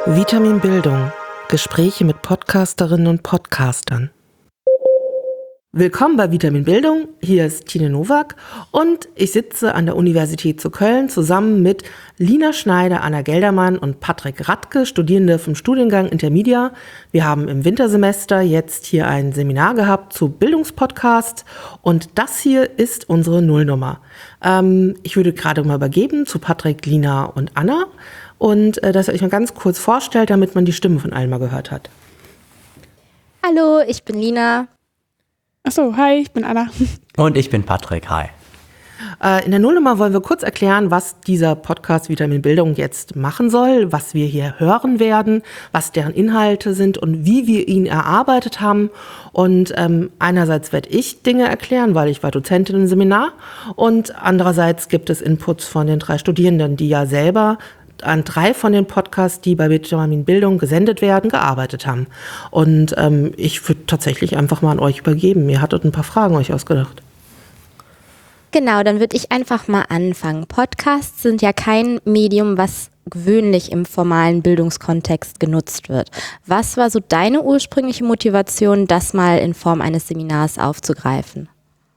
Vitamin Bildung. Gespräche mit Podcasterinnen und Podcastern. Willkommen bei Vitamin Bildung. Hier ist Tine Nowak und ich sitze an der Universität zu Köln zusammen mit Lina Schneider, Anna Geldermann und Patrick Radke, Studierende vom Studiengang Intermedia. Wir haben im Wintersemester jetzt hier ein Seminar gehabt zu Bildungspodcasts und das hier ist unsere Nullnummer. Ich würde gerade mal übergeben zu Patrick, Lina und Anna und dass ihr euch mal ganz kurz vorstellt, damit man die Stimme von allen mal gehört hat. Hallo, ich bin Lina. Achso, hi, ich bin Anna. Und ich bin Patrick, hi. In der Nullnummer wollen wir kurz erklären, was dieser Podcast Vitamin Bildung jetzt machen soll, was wir hier hören werden, was deren Inhalte sind und wie wir ihn erarbeitet haben. Und einerseits werde ich Dinge erklären, weil ich war Dozentin im Seminar und andererseits gibt es Inputs von den 3 Studierenden, die ja selber an 3 von den Podcasts, die bei Vitamin Bildung gesendet werden, gearbeitet haben. Und ich würde tatsächlich einfach mal an euch übergeben. Ihr hattet ein paar Fragen euch ausgedacht. Genau, dann würde ich einfach mal anfangen. Podcasts sind ja kein Medium, was gewöhnlich im formalen Bildungskontext genutzt wird. Was war so deine ursprüngliche Motivation, das mal in Form eines Seminars aufzugreifen?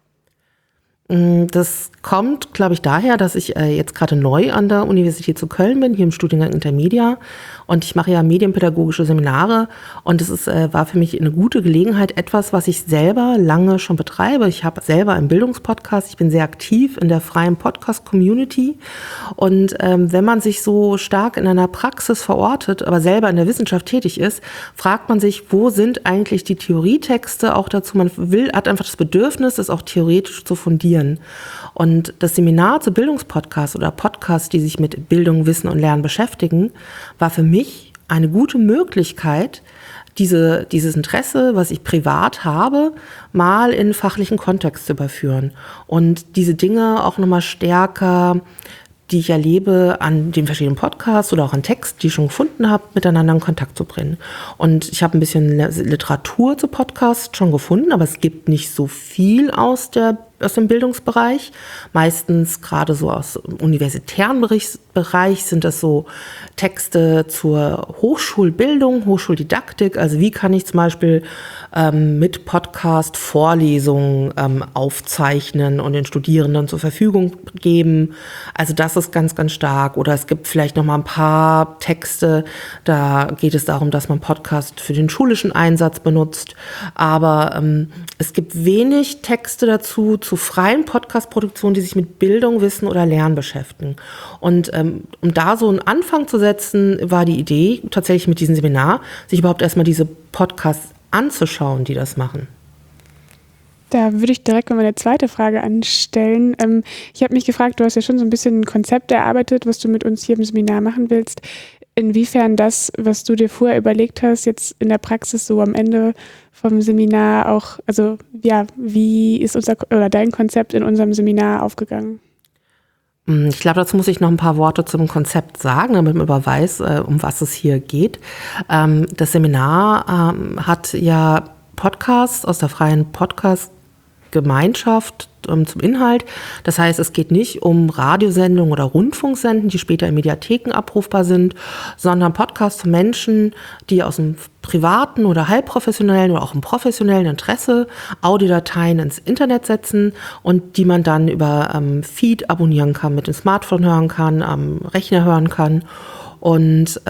Das kommt, glaube ich, daher, dass ich jetzt gerade neu an der Universität zu Köln bin, hier im Studiengang Intermedia. Und ich mache ja medienpädagogische Seminare. Und es war für mich eine gute Gelegenheit, etwas, was ich selber lange schon betreibe. Ich habe selber einen Bildungspodcast. Ich bin sehr aktiv in der freien Podcast-Community. Und wenn man sich so stark in einer Praxis verortet, aber selber in der Wissenschaft tätig ist, fragt man sich, wo sind eigentlich die Theorietexte auch dazu? Man hat einfach das Bedürfnis, das auch theoretisch zu fundieren. Und das Seminar zu Bildungspodcasts oder Podcasts, die sich mit Bildung, Wissen und Lernen beschäftigen, war für mich eine gute Möglichkeit, dieses Interesse, was ich privat habe, mal in fachlichen Kontext zu überführen und diese Dinge auch nochmal stärker, die ich erlebe, an den verschiedenen Podcasts oder auch an Texten, die ich schon gefunden habe, miteinander in Kontakt zu bringen. Und ich habe ein bisschen Literatur zu Podcasts schon gefunden, aber es gibt nicht so viel aus dem Bildungsbereich. Meistens gerade so aus dem universitären Bereich sind das so Texte zur Hochschulbildung, Hochschuldidaktik. Also wie kann ich zum Beispiel mit Podcast Vorlesungen aufzeichnen und den Studierenden zur Verfügung geben. Also das ist ganz, ganz stark. Oder es gibt vielleicht noch mal ein paar Texte, da geht es darum, dass man Podcast für den schulischen Einsatz benutzt. Aber es gibt wenig Texte dazu, zu freien Podcast-Produktionen, die sich mit Bildung, Wissen oder Lernen beschäftigen. Und um da so einen Anfang zu setzen, war die Idee tatsächlich mit diesem Seminar, sich überhaupt erstmal diese Podcasts anzuschauen, die das machen. Da würde ich direkt mal meine zweite Frage anstellen. Ich habe mich gefragt, du hast ja schon so ein bisschen ein Konzept erarbeitet, was du mit uns hier im Seminar machen willst. Inwiefern das, was du dir vorher überlegt hast, jetzt in der Praxis so am Ende vom Seminar auch, also ja, wie ist dein Konzept in unserem Seminar aufgegangen? Ich glaube, dazu muss ich noch ein paar Worte zum Konzept sagen, damit man aber weiß, um was es hier geht. Das Seminar hat ja Podcasts aus der freien Podcast-Gemeinschaft zum Inhalt. Das heißt, es geht nicht um Radiosendungen oder Rundfunksendungen, die später in Mediatheken abrufbar sind, sondern Podcasts von Menschen, die aus dem privaten oder halbprofessionellen oder auch im professionellen Interesse Audiodateien ins Internet setzen und die man dann über Feed abonnieren kann, mit dem Smartphone hören kann, am Rechner hören kann. Und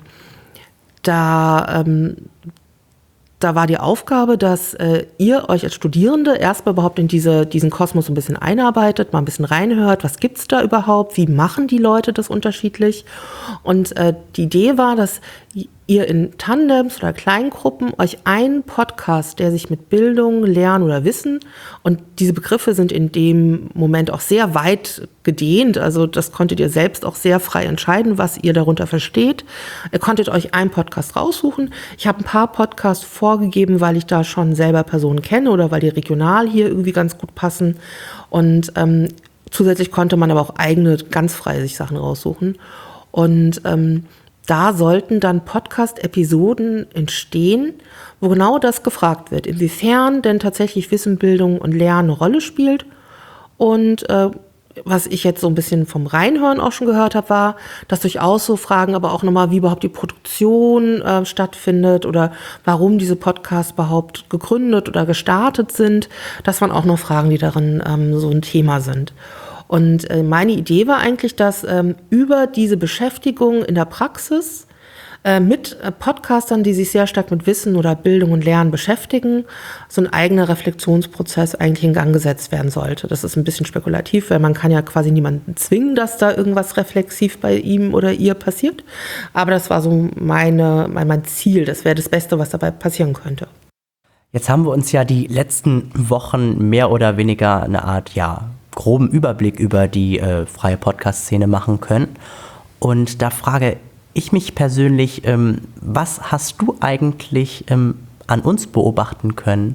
da war die Aufgabe, dass ihr euch als Studierende erstmal überhaupt in diesen Kosmos ein bisschen einarbeitet, mal ein bisschen reinhört, was gibt's da überhaupt, wie machen die Leute das unterschiedlich. Und die Idee war, dass ihr in Tandems oder Kleingruppen euch einen Podcast, der sich mit Bildung, Lernen oder Wissen, und diese Begriffe sind in dem Moment auch sehr weit gedehnt, also das konntet ihr selbst auch sehr frei entscheiden, was ihr darunter versteht. Ihr konntet euch einen Podcast raussuchen. Ich habe ein paar Podcasts vorgegeben, weil ich da schon selber Personen kenne oder weil die regional hier irgendwie ganz gut passen. Und zusätzlich konnte man aber auch eigene, ganz freie sich Sachen raussuchen. Und da sollten dann Podcast-Episoden entstehen, wo genau das gefragt wird, inwiefern denn tatsächlich Wissen, Bildung und Lernen eine Rolle spielt und was ich jetzt so ein bisschen vom Reinhören auch schon gehört habe, war, dass durchaus so Fragen, aber auch nochmal, wie überhaupt die Produktion stattfindet oder warum diese Podcasts überhaupt gegründet oder gestartet sind. Das waren auch noch Fragen, die darin so ein Thema sind. Und meine Idee war eigentlich, dass über diese Beschäftigung in der Praxis mit Podcastern, die sich sehr stark mit Wissen oder Bildung und Lernen beschäftigen, so ein eigener Reflexionsprozess eigentlich in Gang gesetzt werden sollte. Das ist ein bisschen spekulativ, weil man kann ja quasi niemanden zwingen, dass da irgendwas reflexiv bei ihm oder ihr passiert. Aber das war so mein Ziel. Das wäre das Beste, was dabei passieren könnte. Jetzt haben wir uns ja die letzten Wochen mehr oder weniger eine Art, groben Überblick über die freie Podcast-Szene machen können. Und da frage ich mich persönlich, was hast du eigentlich an uns beobachten können?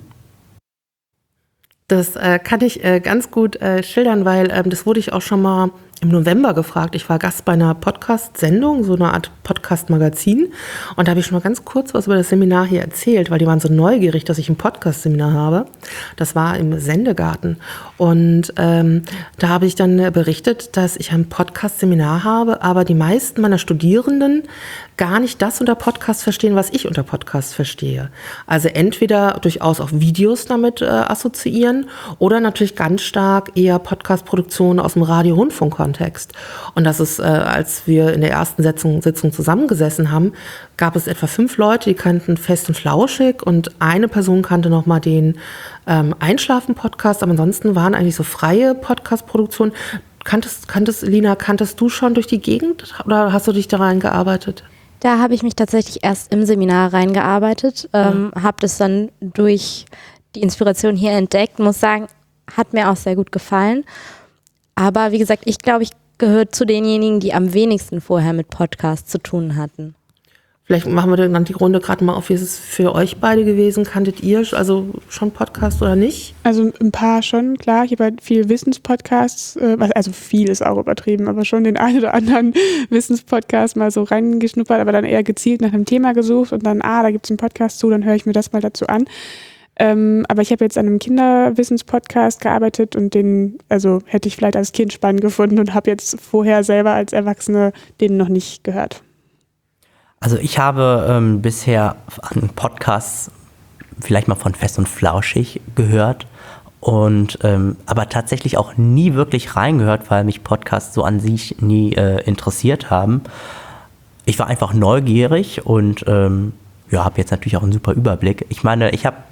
Das kann ich ganz gut schildern, weil das wurde ich auch schon mal im November gefragt. Ich war Gast bei einer Podcast-Sendung, so eine Art Podcast-Magazin. Und da habe ich schon mal ganz kurz was über das Seminar hier erzählt, weil die waren so neugierig, dass ich ein Podcast-Seminar habe. Das war im Sendegarten. Und da habe ich dann berichtet, dass ich ein Podcast-Seminar habe, aber die meisten meiner Studierenden gar nicht das unter Podcast verstehen, was ich unter Podcast verstehe. Also entweder durchaus auch Videos damit assoziieren oder natürlich ganz stark eher Podcast-Produktionen aus dem Radio-Rundfunk-Kontext. Und das ist, als wir in der ersten Sitzung zusammengesessen haben, gab es etwa 5 Leute, die kannten Fest und Flauschig und eine Person kannte nochmal den Einschlafen-Podcast, aber ansonsten waren eigentlich so freie Podcast-Produktionen. Lina, kanntest du schon durch die Gegend oder hast du dich da reingearbeitet? Da habe ich mich tatsächlich erst im Seminar reingearbeitet, habe das dann durch die Inspiration hier entdeckt, muss sagen, hat mir auch sehr gut gefallen. Aber wie gesagt, ich glaube, ich gehöre zu denjenigen, die am wenigsten vorher mit Podcasts zu tun hatten. Vielleicht machen wir dann die Runde gerade mal auf, wie ist es für euch beide gewesen? Kanntet ihr also schon Podcast oder nicht? Also ein paar schon, klar. Ich habe halt viel Wissenspodcasts, also viel ist auch übertrieben, aber schon den einen oder anderen Wissenspodcast mal so reingeschnuppert, aber dann eher gezielt nach einem Thema gesucht und dann, da gibt es einen Podcast zu, dann höre ich mir das mal dazu an. Aber ich habe jetzt an einem Kinderwissenspodcast gearbeitet und den, also hätte ich vielleicht als Kind spannend gefunden und habe jetzt vorher selber als Erwachsene den noch nicht gehört. Also ich habe bisher an Podcasts vielleicht mal von Fest und Flauschig gehört und aber tatsächlich auch nie wirklich reingehört, weil mich Podcasts so an sich nie interessiert haben. Ich war einfach neugierig und habe jetzt natürlich auch einen super Überblick. Ich meine, ich habe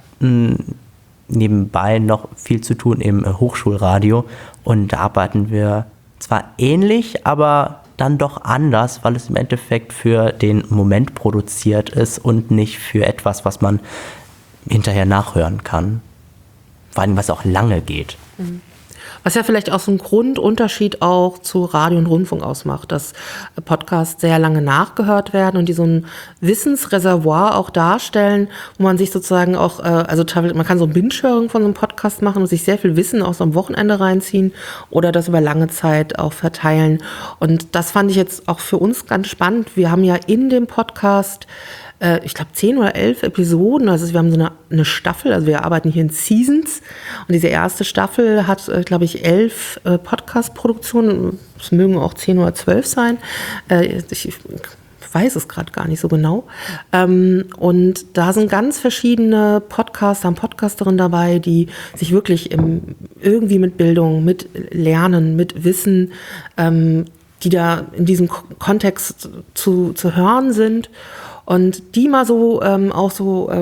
nebenbei noch viel zu tun im Hochschulradio und da arbeiten wir zwar ähnlich, aber dann doch anders, weil es im Endeffekt für den Moment produziert ist und nicht für etwas, was man hinterher nachhören kann. Vor allem, was auch lange geht. Was ja vielleicht auch so ein Grundunterschied auch zu Radio und Rundfunk ausmacht, dass Podcasts sehr lange nachgehört werden und die so ein Wissensreservoir auch darstellen, wo man sich sozusagen auch, also man kann so ein Binge-Höring von so einem Podcast machen und sich sehr viel Wissen auch so am Wochenende reinziehen oder das über lange Zeit auch verteilen. Und das fand ich jetzt auch für uns ganz spannend. Wir haben ja in dem Podcast ich glaube 10 oder 11 Episoden, also wir haben so eine Staffel, also wir arbeiten hier in Seasons und diese erste Staffel hat, glaube ich, 11 Podcast-Produktionen, es mögen auch 10 oder 12 sein, ich weiß es gerade gar nicht so genau, und da sind ganz verschiedene Podcaster und Podcasterinnen dabei, die sich wirklich irgendwie mit Bildung, mit Lernen, mit Wissen, die da in diesem Kontext zu hören sind. Und die mal so auch so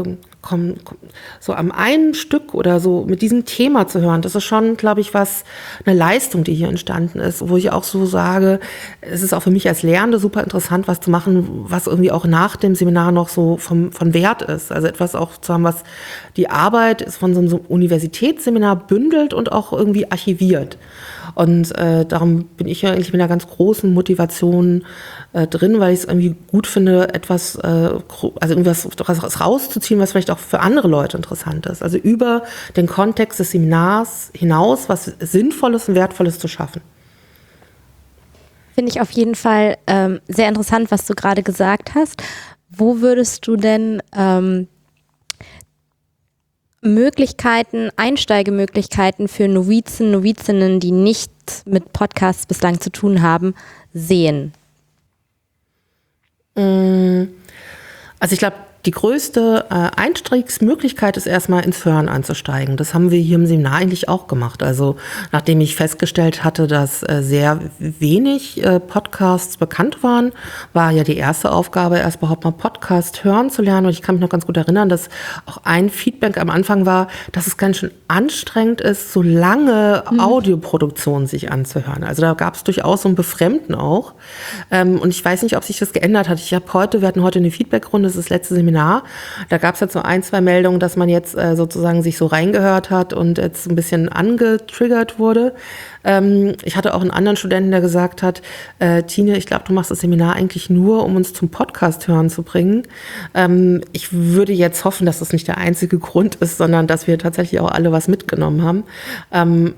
so am einen Stück oder so mit diesem Thema zu hören, das ist schon, glaube ich, eine Leistung, die hier entstanden ist, wo ich auch so sage, es ist auch für mich als Lehrende super interessant, was zu machen, was irgendwie auch nach dem Seminar noch so von Wert ist. Also etwas auch zu haben, was die Arbeit ist von so einem Universitätsseminar bündelt und auch irgendwie archiviert. Und darum bin ich ja eigentlich mit einer ganz großen Motivation drin, weil ich es irgendwie gut finde, etwas, also irgendwas rauszuziehen, was vielleicht auch für andere Leute interessant ist. Also über den Kontext des Seminars hinaus was Sinnvolles und Wertvolles zu schaffen. Finde ich auf jeden Fall sehr interessant, was du gerade gesagt hast. Wo würdest du denn Möglichkeiten, Einsteigemöglichkeiten für Novizen, Novizinnen, die nicht mit Podcasts bislang zu tun haben, sehen? Also ich glaube, die größte Einstiegsmöglichkeit ist erstmal ins Hören einzusteigen. Das haben wir hier im Seminar eigentlich auch gemacht. Also nachdem ich festgestellt hatte, dass sehr wenig Podcasts bekannt waren, war ja die erste Aufgabe, erst überhaupt mal Podcast hören zu lernen. Und ich kann mich noch ganz gut erinnern, dass auch ein Feedback am Anfang war, dass es ganz schön anstrengend ist, so lange Audioproduktionen sich anzuhören. Also da gab es durchaus so ein Befremden auch. Und ich weiß nicht, ob sich das geändert hat. Wir hatten heute eine Feedbackrunde, das ist das letzte Seminar. Da gab es jetzt so 1, 2 Meldungen, dass man jetzt sozusagen sich so reingehört hat und jetzt ein bisschen angetriggert wurde. Ich hatte auch einen anderen Studenten, der gesagt hat, Tine, ich glaube, du machst das Seminar eigentlich nur, um uns zum Podcast hören zu bringen. Ich würde jetzt hoffen, dass das nicht der einzige Grund ist, sondern dass wir tatsächlich auch alle was mitgenommen haben.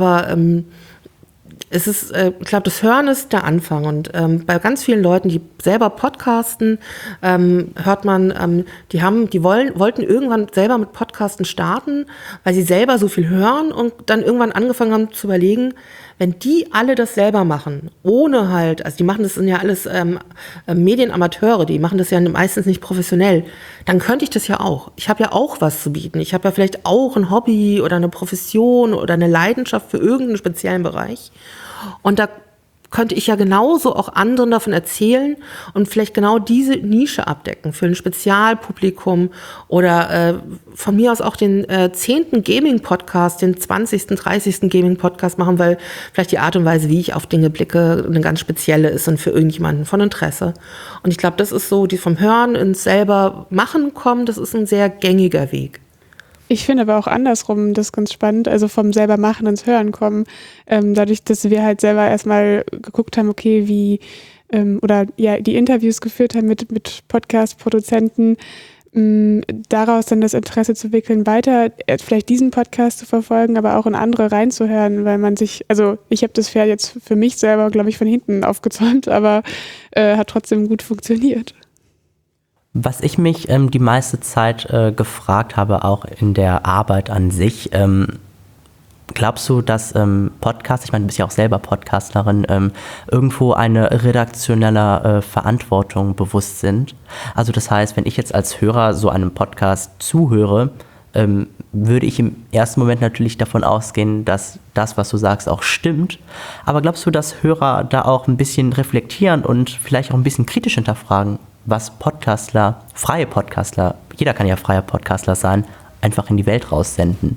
Es ist, ich glaube, das Hören ist der Anfang und bei ganz vielen Leuten, die selber podcasten, hört man, die wollten irgendwann selber mit Podcasten starten, weil sie selber so viel hören und dann irgendwann angefangen haben zu überlegen, wenn die alle das selber machen, ohne halt, also die machen das sind ja alles Medienamateure, die machen das ja meistens nicht professionell, dann könnte ich das ja auch. Ich habe ja auch was zu bieten. Ich habe ja vielleicht auch ein Hobby oder eine Profession oder eine Leidenschaft für irgendeinen speziellen Bereich. Und da könnte ich ja genauso auch anderen davon erzählen und vielleicht genau diese Nische abdecken für ein Spezialpublikum oder von mir aus auch den 10. Gaming-Podcast, den 20., 30. Gaming-Podcast machen, weil vielleicht die Art und Weise, wie ich auf Dinge blicke, eine ganz spezielle ist und für irgendjemanden von Interesse. Und ich glaube, das ist so, die vom Hören ins selber Machen kommen, das ist ein sehr gängiger Weg. Ich finde aber auch andersrum das ganz spannend, also vom selber machen ins Hören kommen, dadurch, dass wir halt selber erstmal geguckt haben, okay, wie, oder ja, die Interviews geführt haben mit Podcast-Produzenten, daraus dann das Interesse zu entwickeln, weiter vielleicht diesen Podcast zu verfolgen, aber auch in andere reinzuhören, weil man sich, also ich habe das Pferd jetzt für mich selber, glaube ich, von hinten aufgezäumt, aber hat trotzdem gut funktioniert. Was ich mich die meiste Zeit gefragt habe, auch in der Arbeit an sich, glaubst du, dass Podcasts, ich meine, du bist ja auch selber Podcasterin, irgendwo eine redaktionelle Verantwortung bewusst sind? Also das heißt, wenn ich jetzt als Hörer so einem Podcast zuhöre, würde ich im ersten Moment natürlich davon ausgehen, dass das, was du sagst, auch stimmt. Aber glaubst du, dass Hörer da auch ein bisschen reflektieren und vielleicht auch ein bisschen kritisch hinterfragen, was Podcastler, freie Podcastler, jeder kann ja freier Podcastler sein, einfach in die Welt raussenden?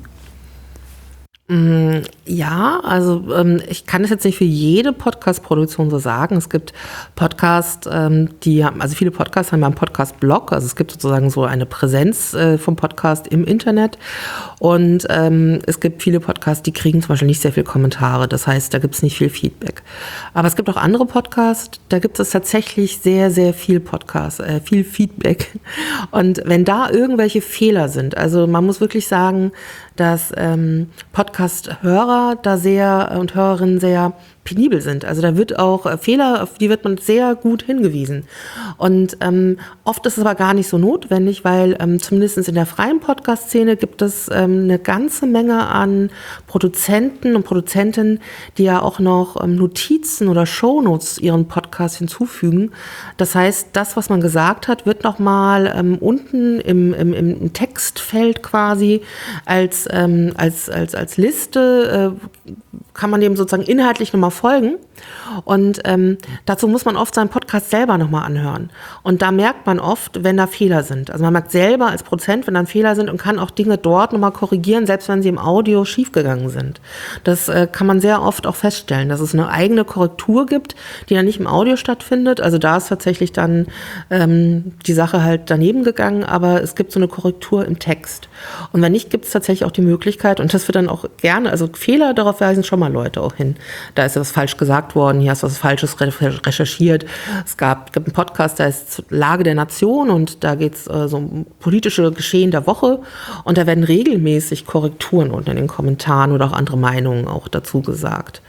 Ja, also ich kann es jetzt nicht für jede Podcast-Produktion so sagen. Es gibt Podcasts, viele Podcasts haben einen Podcast-Blog, also es gibt sozusagen so eine Präsenz vom Podcast im Internet und es gibt viele Podcasts, die kriegen zum Beispiel nicht sehr viele Kommentare, das heißt, da gibt es nicht viel Feedback. Aber es gibt auch andere Podcasts, da gibt es tatsächlich sehr, sehr viel viel Feedback und wenn da irgendwelche Fehler sind, also man muss wirklich sagen, dass Podcast-Hörer da und Hörerinnen sehr penibel sind. Also da wird auch Fehler, auf die wird man sehr gut hingewiesen. Und oft ist es aber gar nicht so notwendig, weil zumindest in der freien Podcast-Szene gibt es eine ganze Menge an Produzenten und Produzentinnen, die ja auch noch Notizen oder Shownotes ihren Podcast hinzufügen. Das heißt, das, was man gesagt hat, wird nochmal unten im Textfeld quasi als Liste kann man dem sozusagen inhaltlich nochmal folgen. Und dazu muss man oft seinen Podcast selber nochmal anhören. Und da merkt man oft, wenn da Fehler sind. Also man merkt selber als Produzent, wenn da Fehler sind und kann auch Dinge dort nochmal korrigieren, selbst wenn sie im Audio schiefgegangen sind. Das kann man sehr oft auch feststellen, dass es eine eigene Korrektur gibt, die dann nicht im Audio stattfindet. Also da ist tatsächlich dann die Sache halt daneben gegangen, aber es gibt so eine Korrektur im Text. Und wenn nicht, gibt es tatsächlich auch die Möglichkeit, und das wird dann auch gerne, also Fehler, darauf weisen schon mal Leute auch hin. Da ist was falsch gesagt worden, hier hast du was Falsches recherchiert. Es gibt einen Podcast, der ist Lage der Nation und da geht es so um politische Geschehen der Woche und da werden regelmäßig Korrekturen unter den Kommentaren oder auch andere Meinungen auch dazu gesagt.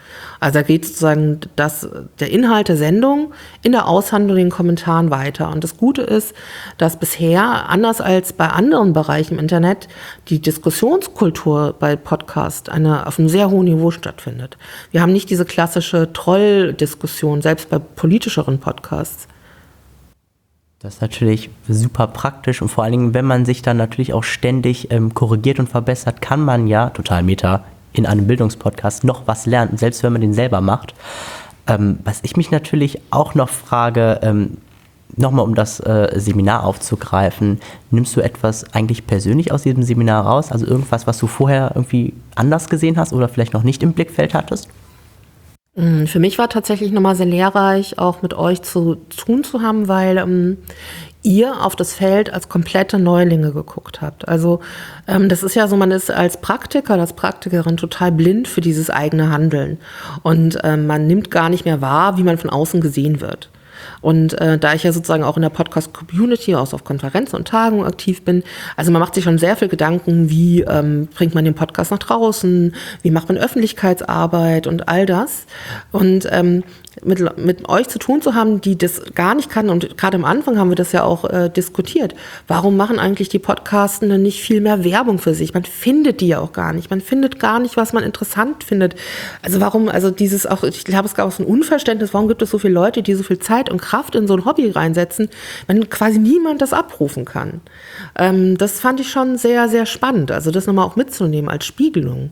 Also da geht sozusagen der Inhalt der Sendung in der Aushandlung, den Kommentaren weiter. Und das Gute ist, dass bisher, anders als bei anderen Bereichen im Internet, die Diskussionskultur bei Podcast auf einem sehr hohen Niveau stattfindet. Wir haben nicht diese klassische Troll-Diskussion, selbst bei politischeren Podcasts. Das ist natürlich super praktisch und vor allen Dingen, wenn man sich dann natürlich auch ständig korrigiert und verbessert, kann man ja, total meta, in einem Bildungspodcast noch was lernen, selbst wenn man den selber macht. Was ich mich natürlich auch noch frage, nochmal um das Seminar aufzugreifen, nimmst du etwas eigentlich persönlich aus diesem Seminar raus? Also irgendwas, was du vorher irgendwie anders gesehen hast oder vielleicht noch nicht im Blickfeld hattest? Für mich war tatsächlich nochmal sehr lehrreich, auch mit euch zu tun zu haben, weil ihr auf das Feld als komplette Neulinge geguckt habt. Also das ist ja so, man ist als Praktiker, als Praktikerin total blind für dieses eigene Handeln. Und man nimmt gar nicht mehr wahr, wie man von außen gesehen wird. Und da ich ja sozusagen auch in der Podcast-Community, auch auf Konferenzen und Tagungen aktiv bin, also man macht sich schon sehr viel Gedanken, wie bringt man den Podcast nach draußen, wie macht man Öffentlichkeitsarbeit und all das. Und mit euch zu tun zu haben, die das gar nicht kann, und gerade am Anfang haben wir das ja auch diskutiert, warum machen eigentlich die Podcastenden nicht viel mehr Werbung für sich? Man findet die ja auch gar nicht. Man findet gar nicht, was man interessant findet. Also warum, also dieses auch, ich glaube, es gab auch so ein Unverständnis, warum gibt es so viele Leute, die so viel Zeit und Kraft in so ein Hobby reinsetzen, wenn quasi niemand das abrufen kann. Das fand ich schon sehr, sehr spannend, also das nochmal auch mitzunehmen als Spiegelung.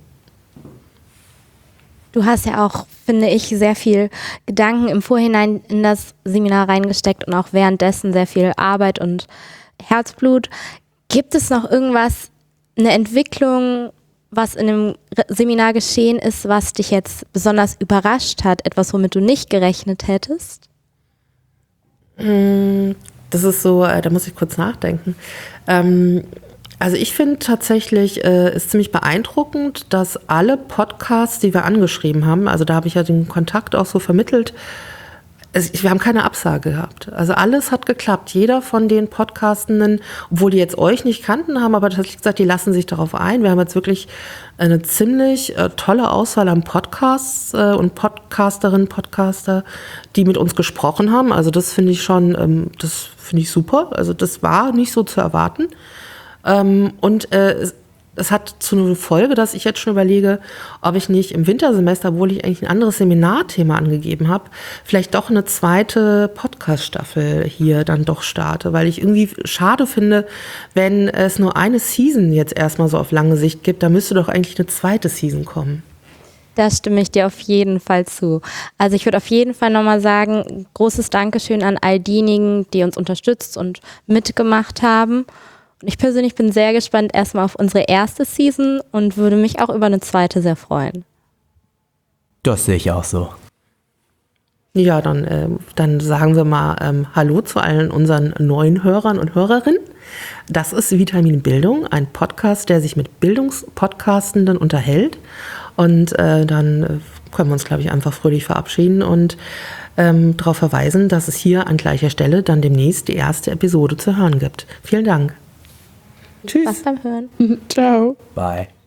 Du hast ja auch, finde ich, sehr viel Gedanken im Vorhinein in das Seminar reingesteckt und auch währenddessen sehr viel Arbeit und Herzblut. Gibt es noch irgendwas, eine Entwicklung, was in dem Seminar geschehen ist, was dich jetzt besonders überrascht hat, etwas, womit du nicht gerechnet hättest? Das ist so, da muss ich kurz nachdenken. Also ich finde tatsächlich, ist ziemlich beeindruckend, dass alle Podcasts, die wir angeschrieben haben, also da habe ich ja den Kontakt auch so vermittelt, wir haben keine Absage gehabt. Also alles hat geklappt. Jeder von den Podcastenden, obwohl die jetzt euch nicht kannten haben, aber tatsächlich gesagt, die lassen sich darauf ein. Wir haben jetzt wirklich eine ziemlich tolle Auswahl an Podcasts und Podcasterinnen, Podcaster, die mit uns gesprochen haben. Also das finde ich schon, das finde ich super. Also das war nicht so zu erwarten. Und es hat zu einer Folge, dass ich jetzt schon überlege, ob ich nicht im Wintersemester, obwohl ich eigentlich ein anderes Seminarthema angegeben habe, vielleicht doch eine zweite Podcast-Staffel hier dann doch starte, weil ich irgendwie schade finde, wenn es nur eine Season jetzt erstmal so auf lange Sicht gibt, da müsste doch eigentlich eine zweite Season kommen. Da stimme ich dir auf jeden Fall zu. Also ich würde auf jeden Fall nochmal sagen, großes Dankeschön an all diejenigen, die uns unterstützt und mitgemacht haben. Ich persönlich bin sehr gespannt erstmal auf unsere erste Season und würde mich auch über eine zweite sehr freuen. Das sehe ich auch so. Ja, dann sagen wir mal Hallo zu allen unseren neuen Hörern und Hörerinnen. Das ist Vitamin Bildung, ein Podcast, der sich mit Bildungspodcastenden unterhält. Und dann können wir uns, glaube ich, einfach fröhlich verabschieden und darauf verweisen, dass es hier an gleicher Stelle dann demnächst die erste Episode zu hören gibt. Vielen Dank. Tschüss. Was beim Hören. Ciao. Bye.